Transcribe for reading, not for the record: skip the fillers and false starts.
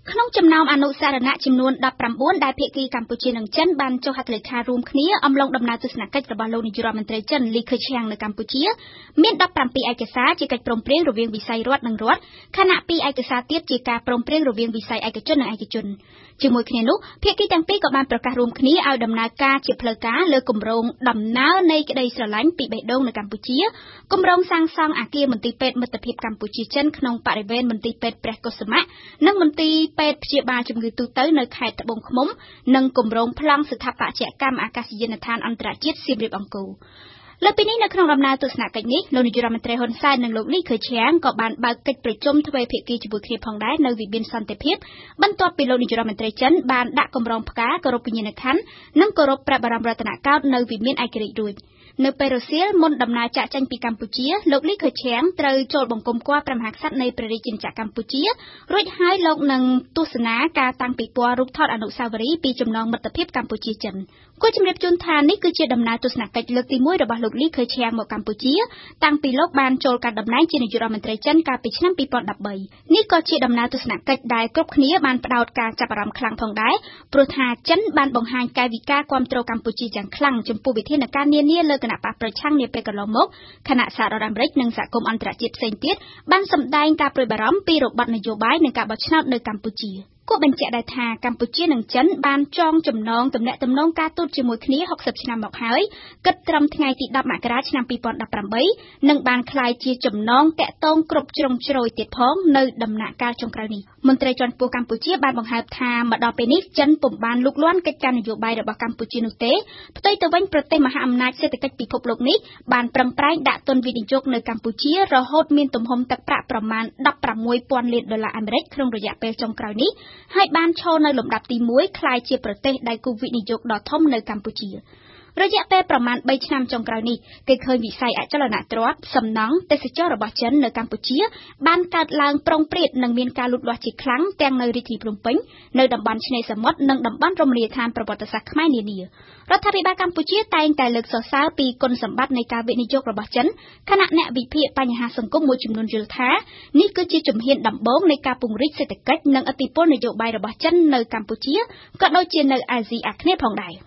ក្នុងចំណោមអនុសារណៈចំនួន19ដែលភាគីកម្ពុជានិងចិនបានចុះហត្ថលេខារួមគ្នាអំឡុងដំណើរទស្សនកិច្ចរបស់លោកនាយករដ្ឋមន្ត្រីចិនលីខឺឈៀងនៅកម្ពុជាមាន17ឯកសារជាកិច្ចព្រមព្រៀងរវាងវិស័យរដ្ឋនិងរដ្ឋខណៈ2ឯកសារទៀតជាការព្រមព្រៀងរវាងវិស័យឯកជននិងឯកជនជាមួយគ្នានោះភាគីទាំងពីរក៏បានប្រកាសរួមគ្នាឲ្យដំណើរការជាផ្លូវការលើគម្រោងដំណើរនៃក្តីស្រឡាញ់ពីបេះដូងនៅកម្ពុជាគម្រោងសាងសង់អគារមន្ទីរពេទ្យមិត្តភាពកម្ពុជាចិនក្នុងបរិវេណមន្ទីរពេទ្យព្រះកុសុមៈនិងមន្ទីរពេទ្យព្យាបាលជំងឺទូទៅនៅខេត្តត្បូងឃ្មុំនិងគម្រោងប្លង់ស្ថាបត្យកម្មអាកាសយានដ្ឋានអន្តរជាតិសៀមរាបអង្គរលើពីនេះនៅក្នុងដំណើរទស្សនកិច្ចនេះលោកនាយករដ្ឋមន្ត្រីហ៊ុនសែននិងលោកលីខឺឈៀងក៏បានបើកកិច្ចប្រជុំទ្វេភាគីជាមួយគ្នាផងដែរនៅវិមានសន្តិភាពបន្ទាប់ពីលោកនាយករដ្ឋមន្ត្រីចិនបានដាក់កម្រងផ្កាគោរពវិញ្ញាណក្ខន្ធនិងគោរពព្រះបរមរតនកោដ្ឋនៅវិមានឯករាជ្យរួចនៅពេលរសៀលមុនដំណើរចាកចេញពីកម្ពុជាលោកលីខឺឈៀងត្រូវចូលបង្គំគាល់ព្រះមហាក្សត្រនៃព្រះរាជាណាចក្រកម្ពុជារួចហើយលោកនឹងទស្សនាការតាំងពិព័រណ៍រូបថតអនុស្សាវរីយ៍ពីចំណងមិត្តភាពកម្ពុជាចិនគួរជំរាបជូនថានេះគឺជាដំណើរទស្សនកិច្ចលើកទី1របស់លោកលីខឺឈៀងមកកម្ពុជាតាំងពីលោកបានចូលកាន់តំណែងជានាយករដ្ឋមន្ត្រីចិនកាលពីឆ្នាំ2013នេះក៏ជាដំណើរទស្សនកិច្ចដែលគ្រប់គ្នាបានផ្ដោតការចាប់អារម្មណ៍ខ្លាំងផងដែរព្រោះថាចិនបានបង្ហាញកាយវិការគាំទ្រកម្ពុជាយ៉ាងខ្លាំងចំពោះវិធានការនានាលើគណៈបកប្រឆាំងនាពេលកន្លងមកគណៈសហរដ្ឋអាមេរិកនិងសហគមន៍អន្តរជាតិផ្សេងទៀតបានសម្ដែងការព្រួយបារម្ភពីរបបនយោបាយនិងការបោះឆ្នោតនៅកម្ពុជាគួរបញ្ជាក់ដែរថាកម្ពុជានិងចិនបានចងចំណងទំនាក់ទំនងការទូតជាមួយគ្នា60ឆ្នាំមកហើយគិតត្រឹមថ្ងៃទី10មករាឆ្នាំ2018និងបានក្លាយជាចំណងតាក់ទងគ្រប់ជ្រុងជ្រោយទៀតផងនៅដំណាក់កាលចុងក្រោយនេះមន្ត្រីជាន់ខ្ពស់កម្ពុជាបានបង្ហើបថាមកដល់ពេលនេះចិនពុំបានលូកលាន់កិច្ចការនយោបាយរបស់កម្ពុជានោះទេផ្ទុយទៅវិញប្រទេសមហាអំណាចសេដ្ឋកិច្ចពិភពលោកនេះបានប្រឹងប្រែងដាក់ទុនវិនិយោគនៅកម្ពុជារហូតមានទំហំទឹកប្រាក់ប្រមាណ16,000លានដុល្លារអាមេរិកក្នុងរយៈពេលចុងក្រោយនេះហើយបានឈរនៅលំដាប់ទី1ក្លាយជាប្រទេសដៃគូវិនិយោគដ៏ធំនៅកម្ពុជារយៈពេលប្រមាណ3ឆ្នាំចុងក្រោយនេះគេឃើញវិស័យអចលនទ្រព្យសំណង់ទេសចររបស់ចិននៅកម្ពុជាបានកើតឡើងប្រុងព្រាតនិងមានការលូតលាស់ជាខ្លាំងទាំងនៅរាជធានីភ្នំពេញនៅតំបន់ឆ្នេរសមុទ្រនិងតំបន់រមណីយដ្ឋានប្រវត្តិសាស្ត្រខ្មែរនានារដ្ឋាភិបាលកម្ពុជាតែងតែលើកសរសើរពីគុណសម្បត្តិនៃការវិនិយោគរបស់ចិនខណៈអ្នកវិភាគបញ្ហាសង្គមមួយចំនួនយល់ថានេះគឺជាជំហានដំបូងនៃការពង្រីកសេដ្ឋកិច្ចនិងឥទ្ធិពលនយោបាយរបស់ចិននៅកម្ពុជាក៏ដូចជានៅអាស៊ីអាគ្នេយ៍ផងដែរ